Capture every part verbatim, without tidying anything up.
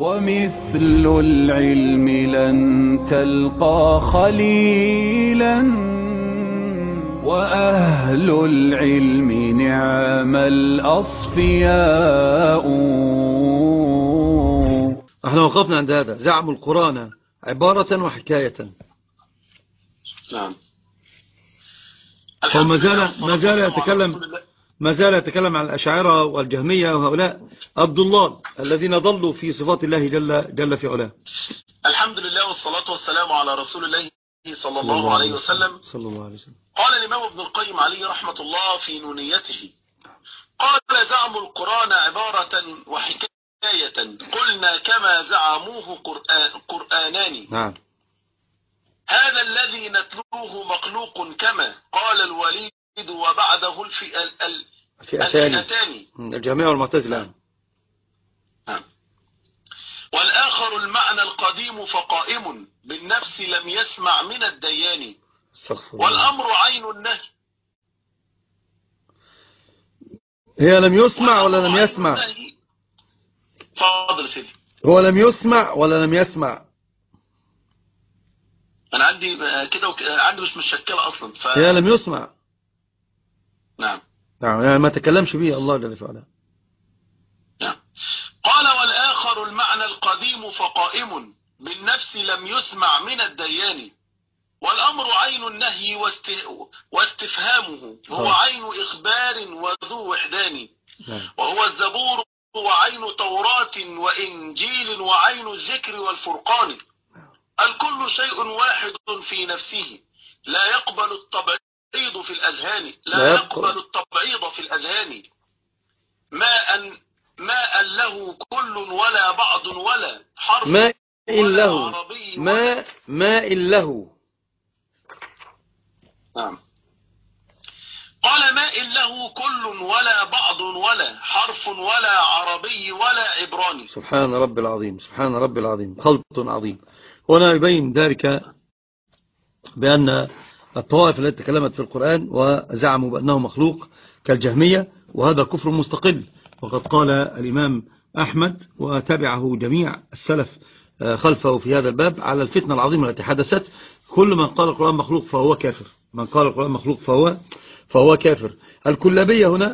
ومثل العلم لن تلقى خليلا، وأهل العلم نعم الأصفياء. احنا وقفنا عند هذا: زعم القرآن عبارة وحكاية. نعم. هو ما زال ما زال يتكلم ما زال يتكلم عن الأشاعرة والجهمية وهؤلاء الضلال الذين ضلوا في صفات الله جل جل في علاه. الحمد لله والصلاة والسلام على رسول الله صلى الله عليه وسلم. صلى الله عليه وسلم. قال الإمام ابن القيم عليه رحمة الله في نونيته: قال زعم القرآن عبارة وحكاية، قلنا كما زعموه قرآن قرآنان. نعم. هذا الذي نتلوه مخلوق كما قال الوليد وبعده الفئتان الجميع والمعتزلة. نعم. والآخر المعنى القديم فقائم بالنفس لم يسمع من الديان، والأمر عين النهي. هي لم يسمع ولا لم يسمع؟ فاضل سيدي. هو لم يسمع ولا لم يسمع؟ أنا عندي كده وك... عندي مش مشكلة أصلا. ف... هي لم يسمع. نعم. نعم، يعني ما تكلمش به الله جل وعلا. نعم. قال والآخر المعنى القديم فقائم بالنفس لم يسمع من الديان، والأمر عين النهي واست... واستفهامه هو عين إخبار وذو وحدان. نعم. وهو الزبور وعين توراة وإنجيل وعين الذكر والفرقان. الكل شيء واحد في نفسه لا يقبل التبعيض في الأذهان لا, لا يقبل التبعيض في الأذهان. ماء ماء له كل ولا بعض ولا حرف ماء ولا له عربي ماء ماء له. نعم. قال ماء له كل ولا بعض ولا حرف ولا عربي ولا عبراني. سبحان رب العظيم، سبحان رب العظيم، خلط عظيم. هنا يبين ذلك بأن الطوائف التي تكلمت في القرآن وزعموا بأنه مخلوق كالجهمية، وهذا كفر مستقل. وقد قال الإمام أحمد وتبعه جميع السلف خلفه في هذا الباب على الفتنة العظيمة التي حدثت: كل من قال القرآن مخلوق فهو كافر، من قال القرآن مخلوق فهو فهو كافر. الكلابية هنا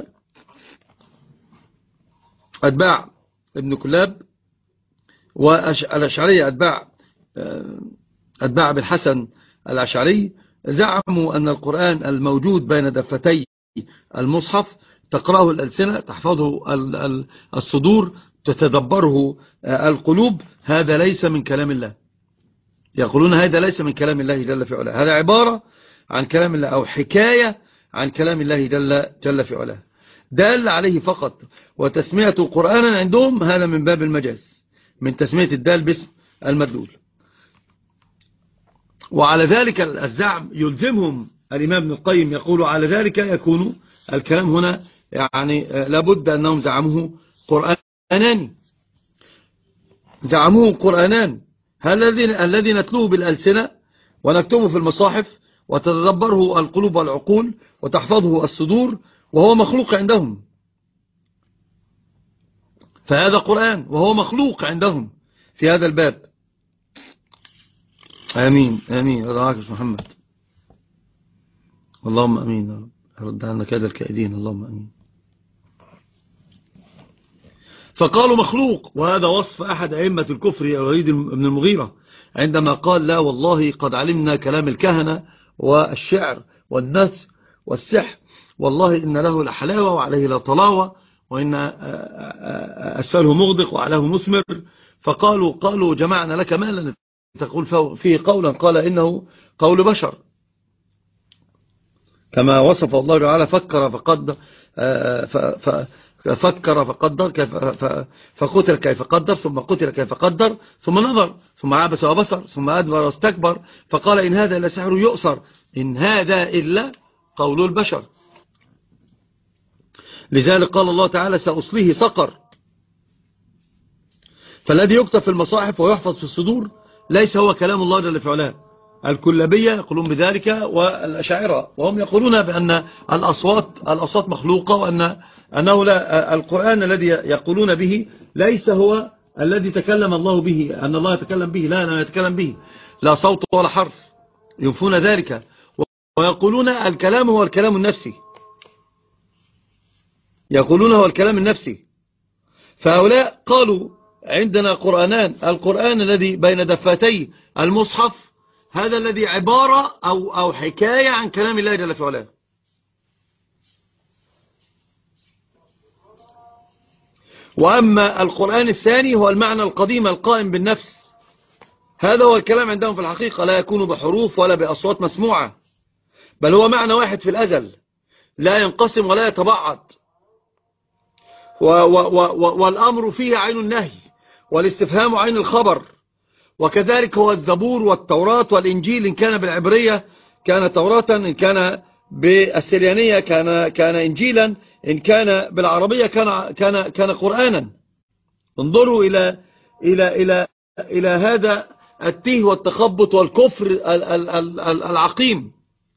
أتباع ابن كلاب، والأشعرية أتباع أتباع بالحسن الأشعري زعموا أن القرآن الموجود بين دفتي المصحف تقرأه الألسنة، تحفظه الصدور، تتدبره القلوب، هذا ليس من كلام الله. يقولون هذا ليس من كلام الله جل في علاه، هذا عبارة عن كلام الله أو حكاية عن كلام الله جل, جل في علاه، دال عليه فقط. وتسميته قرآنا عندهم هذا من باب المجاز، من تسمية الدال باسم المدلول. وعلى ذلك الزعم يلزمهم الإمام ابن القيم يقول على ذلك يكون الكلام هنا يعني لابد أنهم زعموه قرآنان، زعموه قرآنان. الذي نتلوه بالألسنة ونكتبه في المصاحف وتتدبره القلوب والعقول وتحفظه الصدور، وهو مخلوق عندهم، فهذا قرآن وهو مخلوق عندهم في هذا الباب. آمين آمين. رضاك محمد. اللهم أمين يا رب. رد عنا كيد الكائدين. اللهم أمين. فقالوا مخلوق، وهذا وصف أحد أئمة الكفر الوليد بن المغيرة عندما قال: لا والله قد علمنا كلام الكهنة والشعر والنثر والسحر، والله إن له لحلاوة وعليه لطلاوة، وإن أسفله مغدق وعلاه مثمر. فقالوا قالوا جمعنا لك مالا تقول فيه قولا، قال إنه قول بشر، كما وصف الله تعالى: فكر فقد ففكر فقدر كيف فقتل كيف قدر ثم قتل كيف قدر ثم نظر ثم عبس وبصر ثم أدبر واستكبر فقال إن هذا إلا سحر يؤثر، إن هذا إلا قول البشر. لذلك قال الله تعالى: سأصليه سقر. فالذي يكتب في المصاحف ويحفظ في الصدور ليس هو كلام الله جل في علاه. الكلابية يقولون بذلك والأشاعرة، وهم يقولون بأن الأصوات الأصوات مخلوقة، وأن أنه لا القرآن الذي يقولون به ليس هو الذي تكلم الله به، أن الله يتكلم به، لا لا يتكلم به، لا صوت ولا حرف، ينفون ذلك ويقولون الكلام هو الكلام النفسي، يقولون هو الكلام النفسي. فهؤلاء قالوا عندنا قرآنان، القرآن الذي بين دفتي المصحف هذا الذي عبارة أو, أو حكاية عن كلام الله جل في علاه، وأما القرآن الثاني هو المعنى القديم القائم بالنفس، هذا هو الكلام عندهم في الحقيقة، لا يكون بحروف ولا بأصوات مسموعة، بل هو معنى واحد في الأزل لا ينقسم ولا يتبعض، و و و والأمر فيه عين النهي والاستفهام عين الخبر. وكذلك هو الزبور والتوراة والإنجيل، إن كان بالعبرية كان توراة، إن كان بالسريانية كان كان إنجيلا، إن كان بالعربية كان كان كان قرآنا. انظروا إلى إلى إلى إلى هذا التيه والتخبط والكفر العقيم.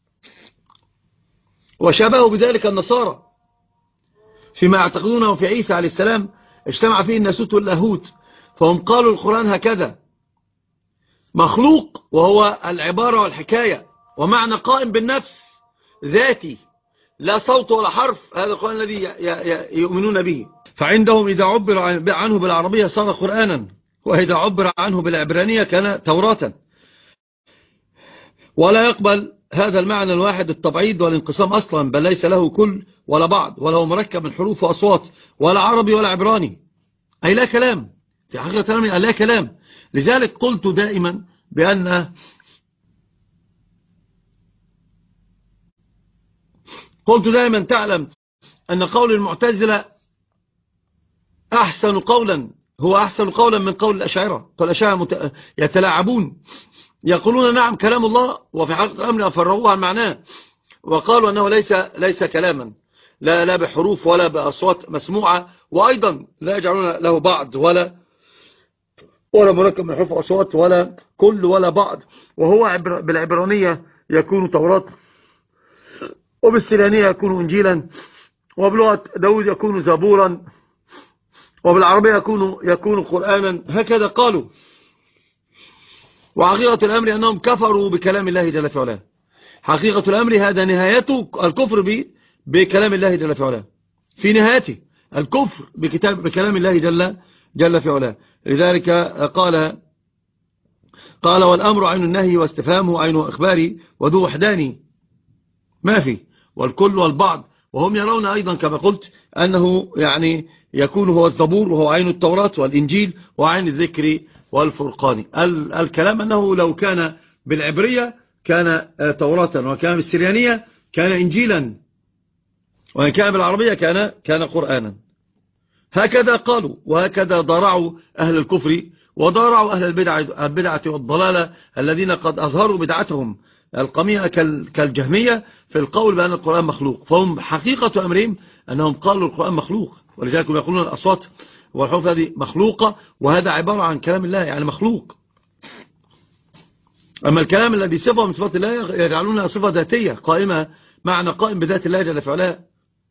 وشبهوا بذلك النصارى فيما يعتقدونه في عيسى عليه السلام اجتمع فيه الناسوت واللاهوت، فهم قالوا القرآن هكذا مخلوق، وهو العبارة والحكاية ومعنى قائم بالنفس ذاتي، لا صوت ولا حرف، هذا القرآن الذي يؤمنون به. فعندهم إذا عبر عنه بالعربية صار قرآنا، وإذا عبر عنه بالعبرانية كان توراة. ولا يقبل هذا المعنى الواحد التبعيض والانقسام أصلا، بل ليس له كل ولا بعض، ولا هو مركب من حروف وأصوات، ولا عربي ولا عبراني، أي لا كلام في حقيقة كلامي، لا كلام. لذلك قلت دائما بأن قلت دائما تعلم أن قول المعتزلة أحسن قولا، هو أحسن قولا من قول الأشاعرة. فالأشاعرة مت... يتلاعبون، يقولون نعم كلام الله، وفي حقيقة الأمر أفرغوها عن معناه، وقالوا أنه ليس ليس كلاما، لا لا بحروف ولا بأصوات مسموعة، وأيضا لا يجعلون له بعض ولا ولا مركب من حروف وأصوات ولا كل ولا بعض. وهو عبر... بالعبرانية يكون توراة، وبالسريانية يكون إنجيلا، وبلغة داود يكون زبورا، وبالعربية يكون يكون قرآنا، هكذا قالوا. وحقيقة الأمر أنهم كفروا بكلام الله جل في علاه. حقيقة الأمر هذا نهايته الكفر ب... بكلام الله جل في علاه، في نهايته الكفر بكتاب بكلام الله جل جل في علاه. لذلك قال قال والأمر عين النهي واستفهامه عين إخباري وذو وحداني، ما في والكل والبعض. وهم يرون أيضا كما قلت أنه يعني يكون هو الزبور، وهو عين التوراة والإنجيل وعين الذكر والفرقان. الكلام أنه لو كان بالعبرية كان توراة، وكان بالسريانية كان إنجيلا، وإن كان بالعربية كان كان قرآنا. هكذا قالوا، وهكذا ضارعوا أهل الكفر، وضارعوا أهل البدعة, البدعة والضلالة الذين قد أظهروا بدعتهم القميئة كالجهمية في القول بأن القرآن مخلوق. فهم حقيقة أمرهم أنهم قالوا القرآن مخلوق، ولذلك يقولون الأصوات والحروف هذه مخلوقة، وهذا عبارة عن كلام الله، يعني مخلوق. أما الكلام الذي صفة من صفات الله يجعلونها صفة ذاتية قائمة، معنى قائم بذات الله جل في علاه،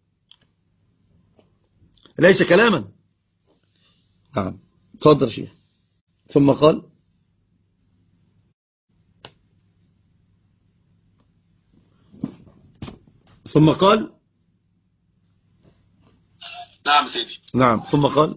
ليس كلاما. نعم تفضل شيخ. ثم قال ثم قال نعم سيدي. نعم ثم قال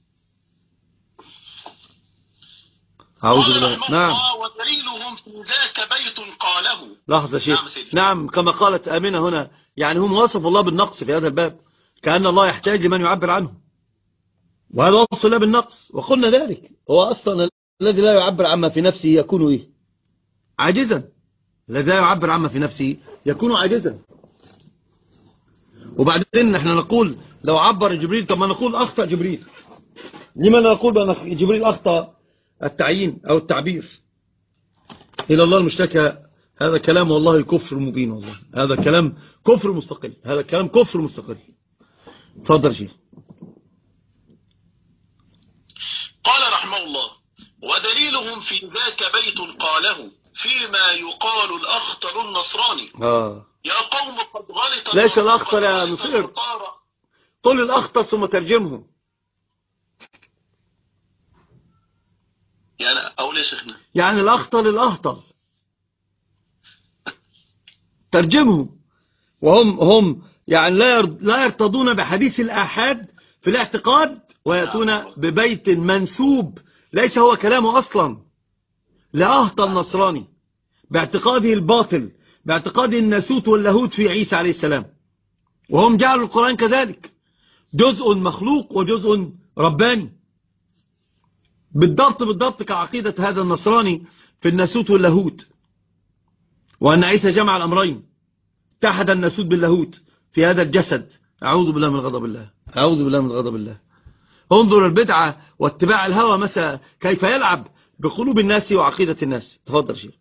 أعوذ بالله. نعم ودليلهم في ذاك بيت قاله. لحظة شيخ. نعم, نعم كما قالت آمنة هنا، يعني هم وصفوا الله بالنقص في هذا الباب، كأن الله يحتاج لمن يعبر عنه، وهذا وصف الله بالنقص. وقلنا ذلك هو أصلا الذي لا يعبر عما في نفسه يكون إيه؟ عاجزا. الذي لا يعبر عما في نفسه يكون عاجزا. وبعدين نحن نقول لو عبر جبريل، طب ما نقول أخطأ جبريل، لما نقول بأن جبريل أخطأ التعيين أو التعبير؟ إلى الله المشتكى. هذا كلام والله كفر مبين، والله هذا كلام كفر مستقل، هذا كلام كفر مستقل. تفضل شيخ. قال رحمه الله ودليلهم في ذاك بيت قاله فيما يقال الأخطل النصراني. آه. يا قوم قد غلط ليس الأخطل يا نصير، قل الأخطل ثم ترجمه. يعني أقول يا شيخنا يعني الأخطل الأهطل ترجمه. وهم هم يعني لا لا يرتضون بحديث الآحاد في الاعتقاد، ويأتون ببيت منسوب ليس هو كلامه أصلا لأهطل نصراني باعتقاده الباطل، باعتقاده الناسوت واللاهوت في عيسى عليه السلام. وهم جعلوا القرآن كذلك، جزء مخلوق وجزء رباني، بالضبط بالضبط كعقيدة هذا النصراني في الناسوت واللاهوت، وأن عيسى جمع الأمرين، اتحد الناسوت باللاهوت في هذا الجسد. أعوذ بالله من غضب الله، أعوذ بالله من غضب الله. انظر البدعة واتباع الهوى مسا كيف يلعب بقلوب الناس وعقيدة الناس. تفضل شيخ.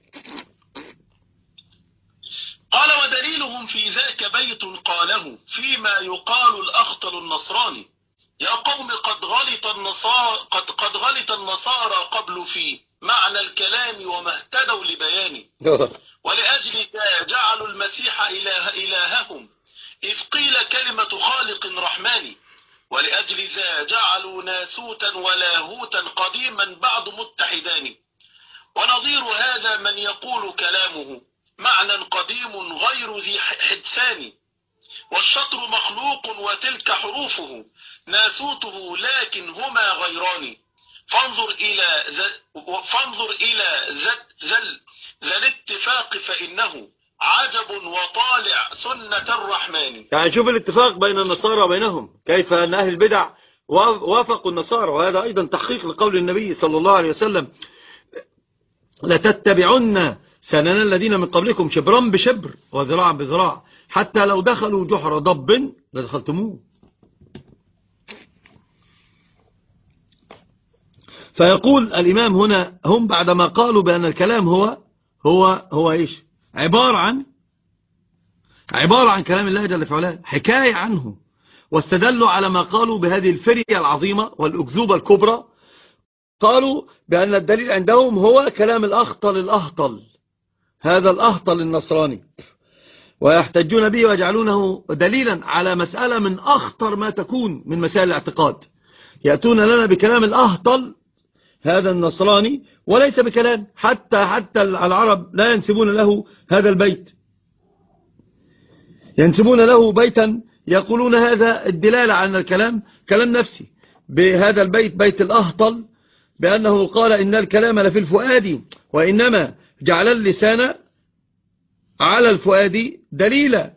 قال ودليلهم في ذاك بيت قاله فيما يقال الأخطل النصراني: يا قوم قد غلط النصارى قد قد غلط النصارى قبل في معنى الكلام وما اهتدوا لبيانه، ولأجل ذا جعلوا المسيح إله إلههم إذ قيل كلمة خالق رحمن، ولأجل ذا جعلوا ناسوتا ولاهوتا قديما بعد متحدان، ونظير هذا من يقول كلامه معنى قديم غير ذي حدثان، والشطر مخلوق وتلك حروفه ناسوته لكن هما غيران، فانظر إلى ذا فانظر إلى ذا ذا الاتفاق فإنه عجب وطالع سنة الرحمن. يعني شوف الاتفاق بين النصارى وبينهم، كيف أن أهل البدع وافقوا النصارى، وهذا أيضا تحقيق لقول النبي صلى الله عليه وسلم: لتتبعن سنن الذين من قبلكم شبرا بشبر وذراعا بذراع حتى لو دخلوا جحر ضب لدخلتموه. فيقول الإمام هنا: هم بعدما قالوا بأن الكلام هو هو هو إيش؟ عبارة عن عبارة عن كلام الله جل وعلا، حكاية عنه، واستدلوا على ما قالوا بهذه الفرية العظيمة والأكذوبة الكبرى. قالوا بأن الدليل عندهم هو كلام الأخطل الأهطل، هذا الأهطل النصراني، ويحتجون به ويجعلونه دليلا على مسألة من أخطر ما تكون من مسائل الاعتقاد. يأتون لنا بكلام الأهطل هذا النصراني وليس بكلام، حتى حتى العرب لا ينسبون له هذا البيت، ينسبون له بيتا يقولون هذا الدلالة على الكلام كلام نفسي، بهذا البيت بيت الأهطل، بأنه قال إن الكلام لفي الفؤاد وإنما جعل اللسان على الفؤاد دليلا،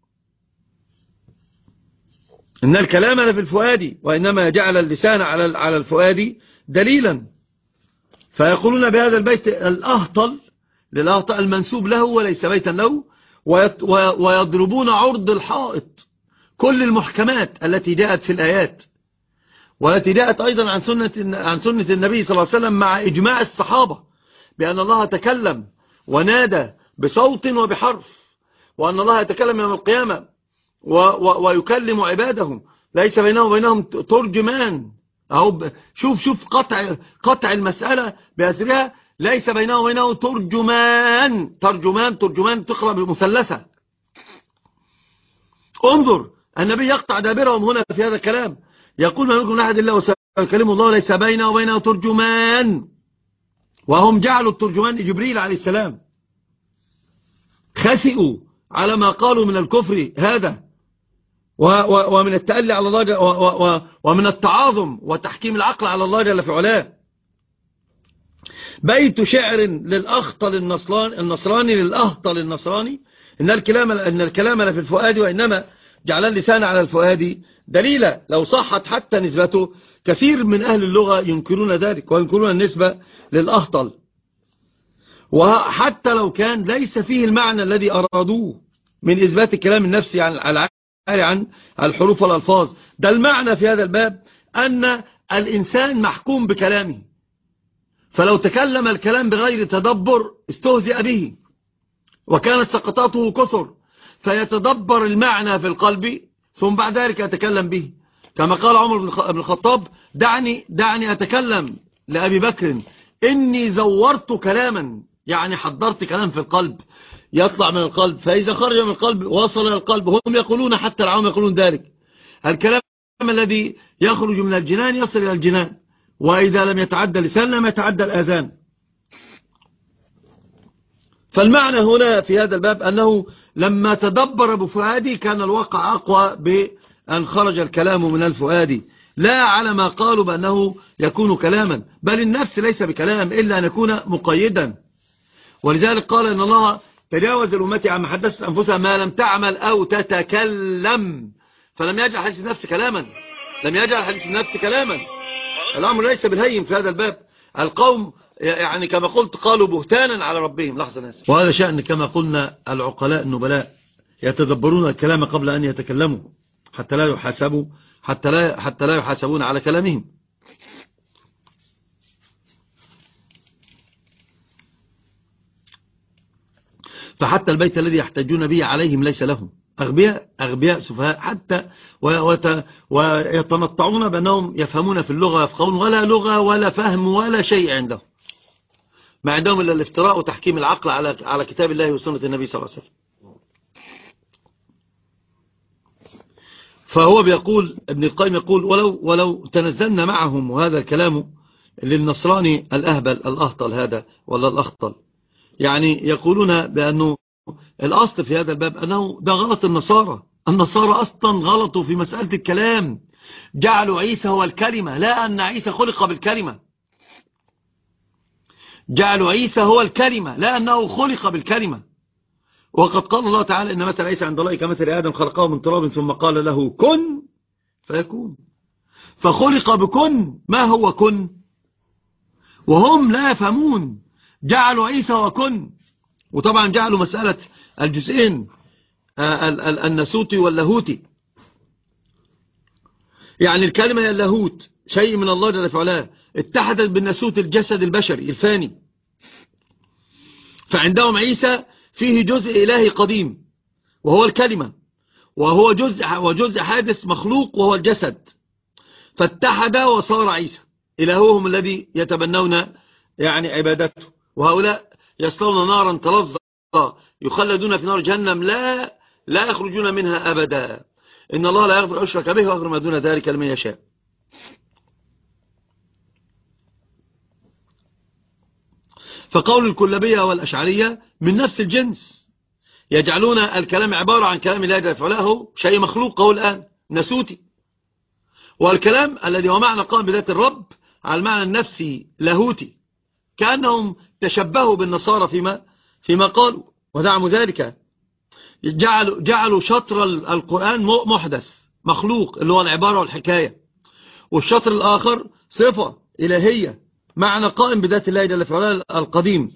إن الكلام لفي الفؤاد وإنما جعل اللسان على على الفؤاد دليلا. فيقولون بهذا البيت الأهطل للأهطل المنسوب له وليس بيتا له، ويضربون عرض الحائط كل المحكمات التي جاءت في الآيات والتي جاءت أيضا عن سنة عن سنة النبي صلى الله عليه وسلم مع إجماع الصحابة بأن الله تكلم ونادى بصوت وبحرف، وأن الله يتكلم يوم القيامة ويكلم عباده ليس بينه وبينهم ترجمان. أهو شوف شوف قطع قطع المسألة بأسرها، ليس بينه وبينه ترجمان ترجمان ترجمان تقرأ بالمثلثة. انظر النبي يقطع دابرهم هنا في هذا الكلام، يقول ما منكم من أحد إلا وسيكلمه الله ليس بينه وبينه ترجمان، وهم جعلوا الترجمان جبريل عليه السلام. خسئوا على ما قالوا من الكفر هذا ومن التألي على الله ومن التعاظم وتحكيم العقل على الله جل في علاه. بيت شعر للأخطل النصراني للأهطل النصراني: إن الكلام إن الكلام لفي الفؤاد وإنما جعل اللسان على الفؤاد دليلا. لو صحت حتى نسبته، كثير من أهل اللغة ينكرون ذلك وينكرون النسبة للأهطل، وحتى لو كان ليس فيه المعنى الذي أرادوه من إثبات الكلام النفسي عن عن الحروف والألفاظ. ده المعنى في هذا الباب أن الإنسان محكوم بكلامه، فلو تكلم الكلام بغير تدبر استهزئ به وكانت سقطاته كثر، فيتدبر المعنى في القلب ثم بعد ذلك يتكلم به، كما قال عمر بن الخطاب: دعني دعني أتكلم لأبي بكر إني زورت كلاما، يعني حضرت كلام في القلب يطلع من القلب، فإذا خرج من القلب وصل إلى القلب. هم يقولون حتى العوام يقولون ذلك، الكلام الذي يخرج من الجنان يصل إلى الجنان، وإذا لم يتعدى اللسان لم يتعدى الآذان. فالمعنى هنا في هذا الباب أنه لما تدبر بفؤادي كان الواقع أقوى بأن خرج الكلام من الفؤاد، لا على ما قالوا بأنه يكون كلاما، بل النفس ليس بكلام إلا أن يكون مقيدا. ولذلك قال إن الله تجاوز الأمة عما حدثت أنفسها ما لم تعمل أو تتكلم، فلم يجعل حديث النفس كلاما، لم يجعل حديث النفس كلاما. الأمر ليس بالهين في هذا الباب. القوم يعني كما قلت قالوا بهتانا على ربهم. لحظة ناس، وهذا شأن كما قلنا العقلاء النبلاء يتدبرون الكلام قبل أن يتكلموا حتى لا يحاسبوا حتى لا حتى لا يحاسبون على كلامهم. فحتى البيت الذي يحتاجون به عليهم ليس لهم. أغبياء أغبياء سفهاء حتى ويتنطعون بأنهم يفهمون في اللغة يفقهون، ولا لغة ولا فهم ولا شيء عندهم، ما عندهم إلا الافتراء وتحكيم العقل على على كتاب الله وسنة النبي صلى الله عليه وسلم. فهو بيقول ابن القيم يقول ولو ولو تنزلنا معهم، وهذا الكلام للنصراني الأهبل الأهطل هذا ولا الأخطل، يعني يقولون بأنه الأصل في هذا الباب أنه ده غلط النصارى. النصارى أصلا غلطوا في مسألة الكلام، جعلوا عيسى هو الكلمة، لا أن عيسى خلق بالكلمة. جعلوا عيسى هو الكلمة لا أنه خلق بالكلمة. وقد قال الله تعالى إن مثل عيسى عند الله كمثل آدم خلقه من تراب ثم قال له كن فيكون. فخلق بكن. ما هو كن؟ وهم لا يفهمون. جعلوا عيسى وكن. وطبعا جعلوا مسألة الجزئين الناسوتي واللاهوتي، يعني الكلمة هي اللاهوت، شيء من الله جل وعلا اتحدت بالناسوت الجسد البشري الفاني. فعندهم عيسى فيه جزء إلهي قديم وهو الكلمة، وهو جزء وجزء حادث مخلوق وهو الجسد، فاتحد وصار عيسى إلههم الذي يتبنون يعني عبادته. وهؤلاء يصلون نارا تلظى يخلدون في نار جهنم لا لا يخرجون منها أبدا. إن الله لا يغفر أشرك به ويغفر ما دون ذلك لمن يشاء. فقول الكلابية والأشعرية من نفس الجنس، يجعلون الكلام عبارة عن كلام الله جل وعلا شيء مخلوق هو الآن ناسوتي، والكلام الذي هو معنى قام بذات الرب على المعنى النفسي لاهوتي، كأنهم تشبهوا بالنصارى فيما فيما قالوا ودعموا ذلك. جعلوا جعلوا شطر القرآن محدث مخلوق اللي هو العبارة والحكاية، والشطر الآخر صفة إلهية معنى قائم بذات الله جل وعلا القديم.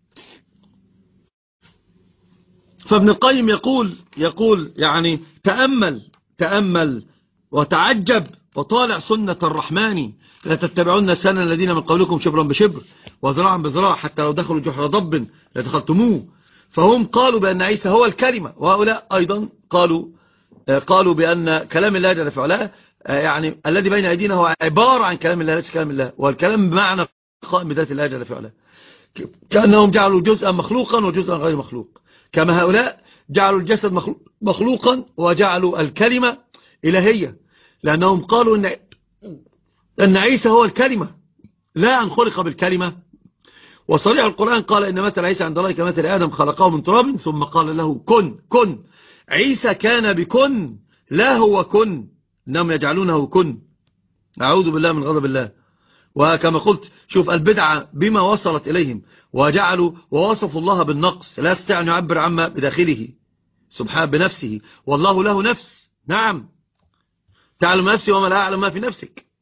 فابن القيم يقول يقول يعني تأمل تأمل وتعجب وطالع سنة الرحمن، لا تتبعون سنن الذين من قبلكم شبرا بشبر وذراعا بذراع حتى لو دخلوا جحر ضب لدخلتموه. فهم قالوا بأن عيسى هو الكلمة، وهؤلاء أيضا قالوا قالوا بأن كلام الله جل وعلا يعني الذي بين أيدينا هو عبارة عن كلام الله ليس كلام الله، والكلام بمعنى قائم بذات الله جل وعلا، كأنهم جعلوا جزءا مخلوقا وجزءا غير مخلوق، كما هؤلاء جعلوا الجسد مخلوقا وجعلوا الكلمة إلهية، لأنهم قالوا أن أن عيسى هو الكلمة لا أن خلق بالكلمة. وصريح القرآن قال إن مثل عيسى عند الله كمثل آدم خلقه من تراب ثم قال له كن كن. عيسى كان بكن لا هو كن، إنهم يجعلونه كن. أعوذ بالله من غضب الله. وكما قلت شوف البدعة بما وصلت إليهم، وجعلوا ووصفوا الله بالنقص، لا يستطيع أن يعبر عما بداخله سبحانه بنفسه، والله له نفس. نعم تعلم نفسي وما لا أعلم ما في نفسك.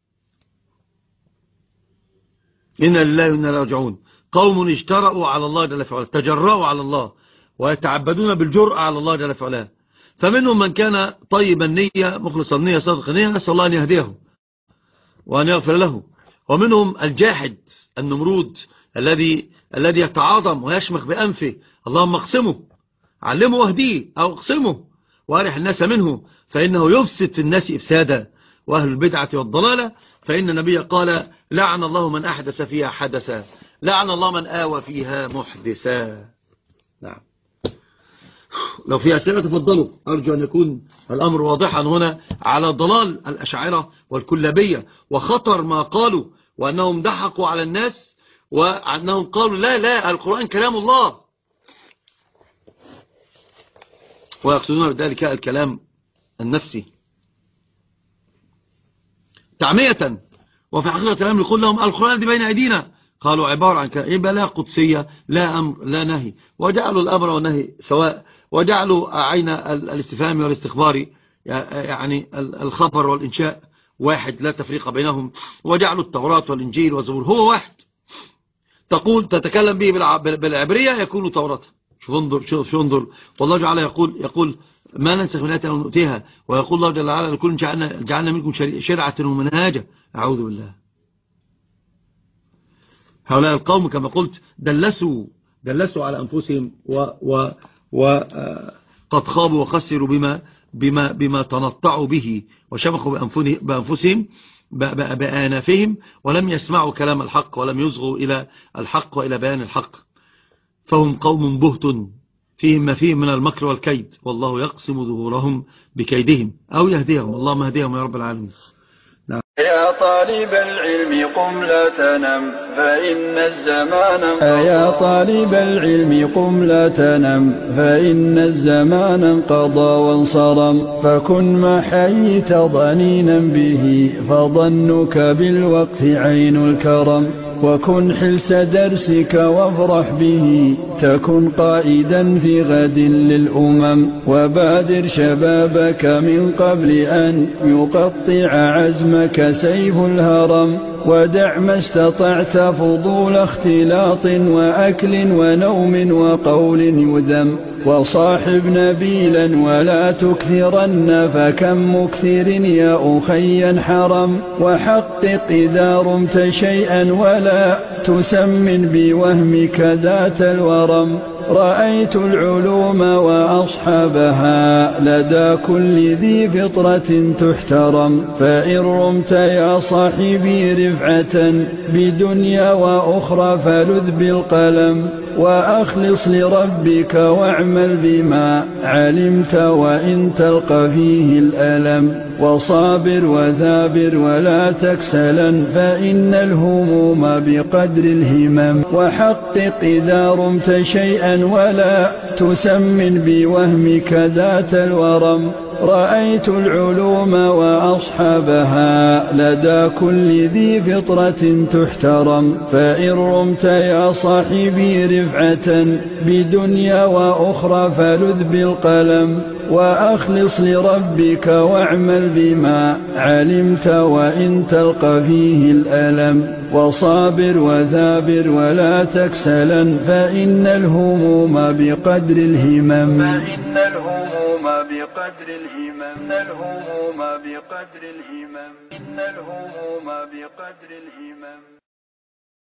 إنا لله وإنا إليه راجعون. قوم اجترأوا على الله جل وعلا، تجرأوا على الله ويتعبدون بالجرأة على الله جل وعلا. فمنهم من كان طيب النية مخلص النية صادق النية، نسأل الله أن يهديه وأن يغفر له. ومنهم الجاحد النمرود الذي الذي يتعاظم ويشمخ بأنفه، اللهم اقسمه علمه واهديه أو اقسمه وارح الناس منه فإنه يفسد في الناس إفسادا. وأهل البدعة والضلالة فإن النبي قال لعن الله من أحدث فيها حدثا، لعن الله من آوى فيها محدثا. نعم. لو في أسئلة تفضلوا. أرجو أن يكون الأمر واضحا هنا على ضلال الأشاعرة والكلابية وخطر ما قالوا، وأنهم ضحكوا على الناس، وأنهم قالوا لا لا القرآن كلام الله، ويقصدون بذلك الكلام النفسي تعمية. وفي حقيقة الأمر يقول لهم القرآن دي بين أيدينا، قالوا عبارة عن كلام، يبقى لا قدسية لا أمر لا نهي، وجعلوا الأمر والنهي سواء، وجعلوا عين الاستفهام والاستخبار يعني الخبر والإنشاء واحد لا تفريق بينهم، وجعلوا التوراة والإنجيل والزبور هو واحد. تقول تتكلم به بالعبرية يكون توراة. شوف انظر شوف انظر والله جعل يقول يقول ما ننسخ من آية أو نؤتيها، ويقول الله جل وعلا لكل جعلنا, جعلنا منكم شرعة ومنهاجا. أعوذ بالله. هؤلاء القوم كما قلت دلسوا دلسوا على أنفسهم وقد و و خابوا وخسروا بما بما بما تنطعوا به، وشبخوا بأنفسهم بآنافهم، ولم يسمعوا كلام الحق ولم يصغوا إلى الحق وإلى بيان الحق. فهم قوم بهت فيهم ما فيهم من المكر والكيد، والله يقسم ظهورهم بكيدهم أو يهديهم. اللهم اهديهم يا رب العالمين. نعم. يا طالب العلم قم لا تنم فإن الزمان انقضى. يا طالب العلم قم لا تنم فإن الزمان انقضى وانصرم، فكن ما حييت ضنينا به فظنك بالوقت عين الكرم، وكن حلس درسك وافرح به تكن قائدا في غد للأمم، وبادر شبابك من قبل أن يقطع عزمك سيف الهرم، ودع ما استطعت فضول اختلاط وأكل ونوم وقول يذم، وصاحب نبيلا ولا تكثرن فكم مكثر يا أخي حرم، وحقق إذا رمت شيئا ولا تسمن بوهمك ذات الورم، رأيت العلوم وأصحابها لدى كل ذي فطرة تحترم، فإن رمت يا صاحبي رفعة بدنيا وأخرى فلذ بالقلم، وأخلص لربك واعمل بما علمت وإن تلقى فيه الألم، وصابر وثابر ولا تكسلا فإن الهموم بقدر الهمم، وحقق إذا رمت شيئا ولا تسمن بوهمك ذات الورم، رأيت العلوم وأصحابها لدى كل ذي فطرة تحترم، فإن رمت يا صاحبي رفعة بدنيا وأخرى فلذ بالقلم، وأخلص لربك واعمل بما علمت وإن تلقى فيه الألم، وصابر وثابر ولا تكسلا فإن الهموم بقدر الهمم، فإن الهموم بقدر الهمم، الهموم بقدر الهمم، إن الهموم بقدر الهمم.